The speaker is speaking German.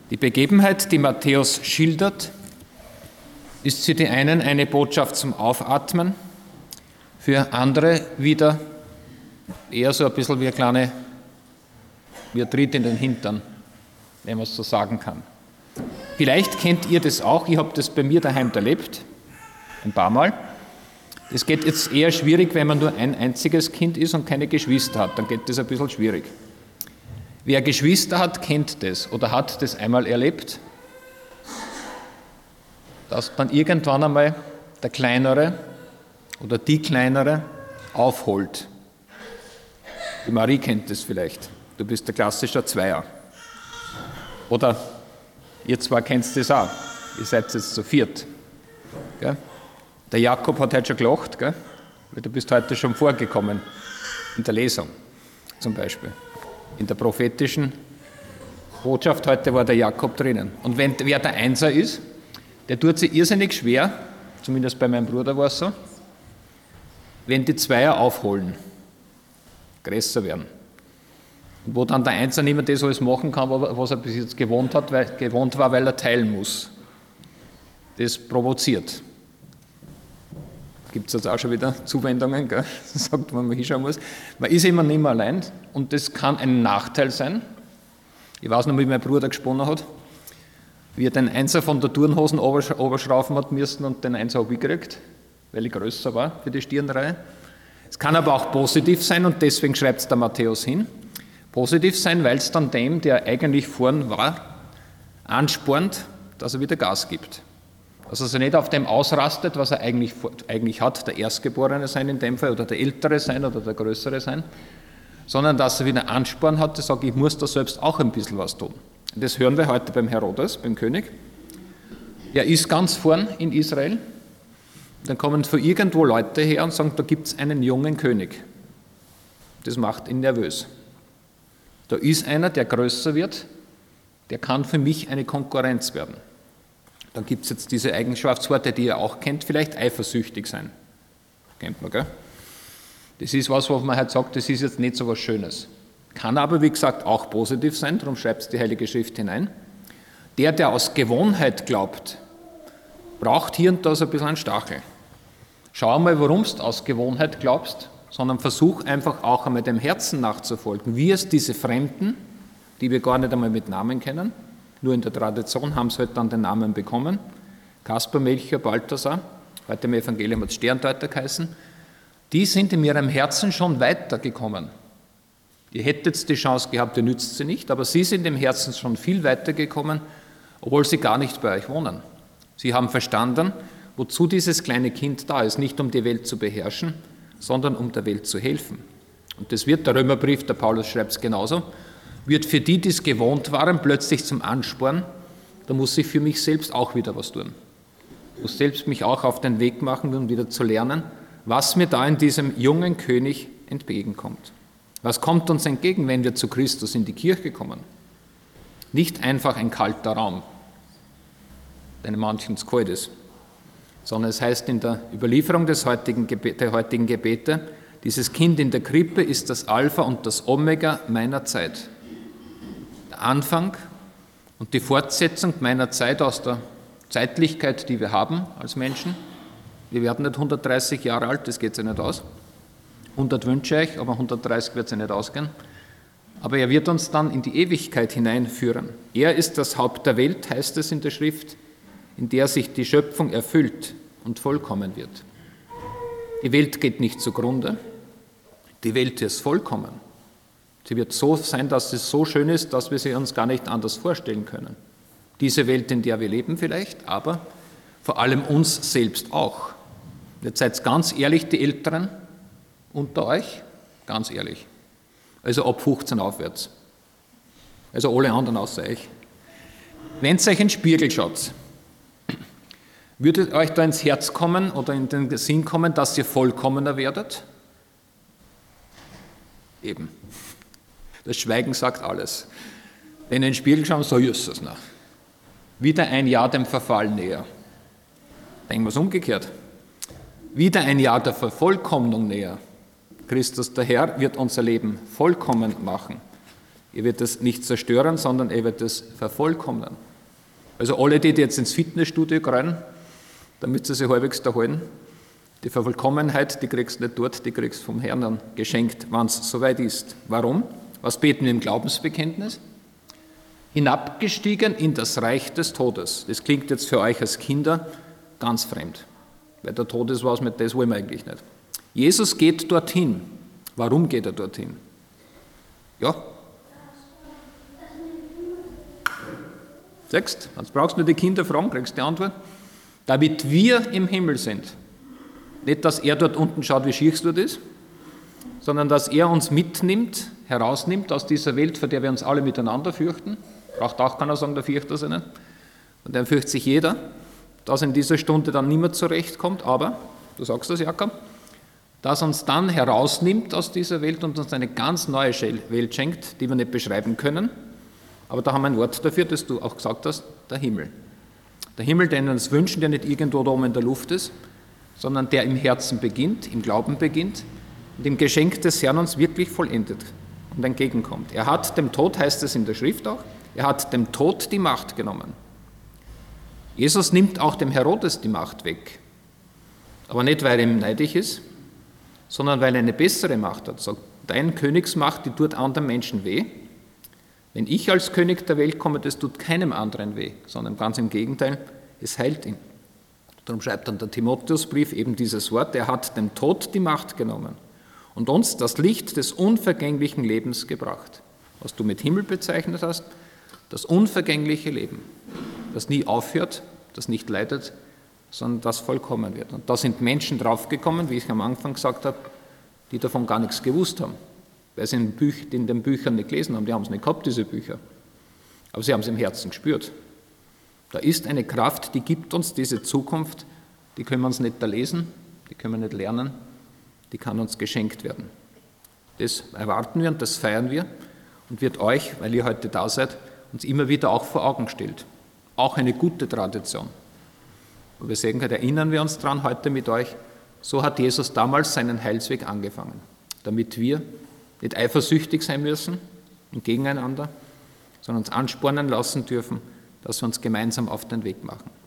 Die Begebenheit, die Matthäus schildert, ist für die einen eine Botschaft zum Aufatmen, für andere wieder eher so ein bisschen wie ein Tritt in den Hintern, wenn man es so sagen kann. Vielleicht kennt ihr das auch, ich habe das bei mir daheim erlebt, ein paar Mal. Es geht jetzt eher schwierig, wenn man nur ein einziges Kind ist und keine Geschwister hat, dann geht das ein bisschen schwierig. Wer Geschwister hat, kennt das oder hat das einmal erlebt, dass dann irgendwann einmal der Kleinere oder die Kleinere aufholt. Die Marie kennt das vielleicht. Du bist der klassische Zweier. Oder ihr zwei kennt das auch. Ihr seid jetzt zu viert. Gell? Der Jakob hat heute schon gelacht, gell? Weil du bist heute schon vorgekommen in der Lesung zum Beispiel. In der prophetischen Botschaft heute war der Jakob drinnen. Und wer der Einser ist, der tut sich irrsinnig schwer, zumindest bei meinem Bruder war es so, wenn die Zweier aufholen, größer werden. Und wo dann der Einser nicht mehr das alles machen kann, was er bis jetzt gewohnt war, weil er teilen muss. Das provoziert. Gibt es jetzt auch schon wieder Zuwendungen, gell? Sagt man, hinschauen muss. Man ist immer nicht mehr allein und das kann ein Nachteil sein. Ich weiß noch, wie mein Bruder gesponnen hat, wie er den Einser von der Turnhosen oberschraufen hat müssen und den Einser habe ich gekriegt, weil ich größer war für die Stirnreihe. Es kann aber auch positiv sein und deswegen schreibt es der Matthäus hin. Positiv sein, weil es dann dem, der eigentlich vorn war, anspornt, dass er wieder Gas gibt. Dass er sich nicht auf dem ausrastet, was er eigentlich hat, der Erstgeborene sein in dem Fall oder der Ältere sein oder der Größere sein, sondern dass er wieder Ansporn hat, zu sagen, ich muss da selbst auch ein bisschen was tun. Und das hören wir heute beim Herodes, beim König. Er ist ganz vorn in Israel. Dann kommen von irgendwo Leute her und sagen, da gibt es einen jungen König. Das macht ihn nervös. Da ist einer, der größer wird, der kann für mich eine Konkurrenz werden. Dann gibt es jetzt diese Eigenschaftsworte, die ihr auch kennt, vielleicht eifersüchtig sein. Kennt man, gell? Das ist was, wo man halt sagt, das ist jetzt nicht so was Schönes. Kann aber, wie gesagt, auch positiv sein, darum schreibt es die Heilige Schrift hinein. Der aus Gewohnheit glaubt, braucht hier und da so ein bisschen einen Stachel. Schau mal, warum du aus Gewohnheit glaubst, sondern versuch einfach auch einmal dem Herzen nachzufolgen, wie es diese Fremden, die wir gar nicht einmal mit Namen kennen, nur in der Tradition haben sie halt dann den Namen bekommen. Kaspar, Melchior, Balthasar, heute im Evangelium hat es Sterndeuter geheißen. Die sind in ihrem Herzen schon weitergekommen. Ihr hättet die Chance gehabt, ihr nützt sie nicht, aber sie sind im Herzen schon viel weitergekommen, obwohl sie gar nicht bei euch wohnen. Sie haben verstanden, wozu dieses kleine Kind da ist, nicht um die Welt zu beherrschen, sondern um der Welt zu helfen. Und das wird, der Römerbrief, der Paulus schreibt es genauso, wird für die, die es gewohnt waren, plötzlich zum Ansporn, da muss ich für mich selbst auch wieder was tun. Ich muss selbst mich auch auf den Weg machen, um wieder zu lernen, was mir da in diesem jungen König entgegenkommt. Was kommt uns entgegen, wenn wir zu Christus in die Kirche kommen? Nicht einfach ein kalter Raum, der manchen zu kalt ist, sondern es heißt in der Überlieferung der heutigen Gebete, dieses Kind in der Krippe ist das Alpha und das Omega meiner Zeit. Der Anfang und die Fortsetzung meiner Zeit aus der Zeitlichkeit, die wir haben als Menschen. Wir werden nicht 130 Jahre alt, das geht sich nicht aus. 100 wünsche ich, aber 130 wird sich nicht ausgehen. Aber er wird uns dann in die Ewigkeit hineinführen. Er ist das Haupt der Welt, heißt es in der Schrift, in der sich die Schöpfung erfüllt und vollkommen wird. Die Welt geht nicht zugrunde, die Welt ist vollkommen. Sie wird so sein, dass es so schön ist, dass wir sie uns gar nicht anders vorstellen können. Diese Welt, in der wir leben vielleicht, aber vor allem uns selbst auch. Jetzt seid ganz ehrlich, die Älteren unter euch, ganz ehrlich. Also ab 15 aufwärts. Also alle anderen außer euch. Wenn ihr euch in den Spiegel schaut, würde euch da ins Herz kommen oder in den Sinn kommen, dass ihr vollkommener werdet? Eben. Das Schweigen sagt alles. Wenn ihr in den Spiegel schaut, so ist es noch. Wieder ein Jahr dem Verfall näher. Denken wir es umgekehrt. Wieder ein Jahr der Vervollkommnung näher. Christus, der Herr, wird unser Leben vollkommen machen. Er wird es nicht zerstören, sondern er wird es vervollkommnen. Also alle, die jetzt ins Fitnessstudio rennen, damit sie sich halbwegs da halten, die Vervollkommenheit, die kriegst du nicht dort, die kriegst du vom Herrn dann geschenkt, wenn es soweit ist. Warum? Was beten wir im Glaubensbekenntnis? Hinabgestiegen in das Reich des Todes. Das klingt jetzt für euch als Kinder ganz fremd, weil der Tod ist was, mit das wollen wir eigentlich nicht. Jesus geht dorthin. Warum geht er dorthin? Ja? Siehst du, jetzt brauchst du nur die Kinder fragen, kriegst die Antwort. Damit wir im Himmel sind. Nicht, dass er dort unten schaut, wie schier es dort ist, sondern dass er uns mitnimmt, herausnimmt aus dieser Welt, vor der wir uns alle miteinander fürchten. Braucht auch keiner sagen, da fürchtet er sich nicht. Und dann fürchtet sich jeder, dass in dieser Stunde dann niemand zurechtkommt, aber, du sagst das, Jakob, dass uns dann herausnimmt aus dieser Welt und uns eine ganz neue Welt schenkt, die wir nicht beschreiben können. Aber da haben wir ein Wort dafür, das du auch gesagt hast, der Himmel. Der Himmel, den wir uns wünschen, der nicht irgendwo da oben in der Luft ist, sondern der im Herzen beginnt, im Glauben beginnt und im Geschenk des Herrn uns wirklich vollendet und entgegenkommt. Er hat dem Tod, heißt es in der Schrift auch, er hat dem Tod die Macht genommen. Jesus nimmt auch dem Herodes die Macht weg. Aber nicht, weil er ihm neidisch ist, sondern weil er eine bessere Macht hat. Sagt, deine Königsmacht, die tut anderen Menschen weh. Wenn ich als König der Welt komme, das tut keinem anderen weh, sondern ganz im Gegenteil, es heilt ihn. Darum schreibt dann der Timotheusbrief eben dieses Wort, er hat dem Tod die Macht genommen und uns das Licht des unvergänglichen Lebens gebracht. Was du mit Himmel bezeichnet hast, das unvergängliche Leben, das nie aufhört, das nicht leidet, sondern das vollkommen wird. Und da sind Menschen draufgekommen, wie ich am Anfang gesagt habe, die davon gar nichts gewusst haben, weil sie in den Büchern nicht gelesen haben, die haben es nicht gehabt, diese Bücher. Aber sie haben es im Herzen gespürt. Da ist eine Kraft, die gibt uns diese Zukunft, die können wir uns nicht da lesen, die können wir nicht lernen, die kann uns geschenkt werden. Das erwarten wir und das feiern wir und wird euch, weil ihr heute da seid, uns immer wieder auch vor Augen stellt. Auch eine gute Tradition. Und wir sagen, erinnern wir uns daran heute mit euch, so hat Jesus damals seinen Heilsweg angefangen, damit wir nicht eifersüchtig sein müssen und gegeneinander, sondern uns anspornen lassen dürfen, dass wir uns gemeinsam auf den Weg machen.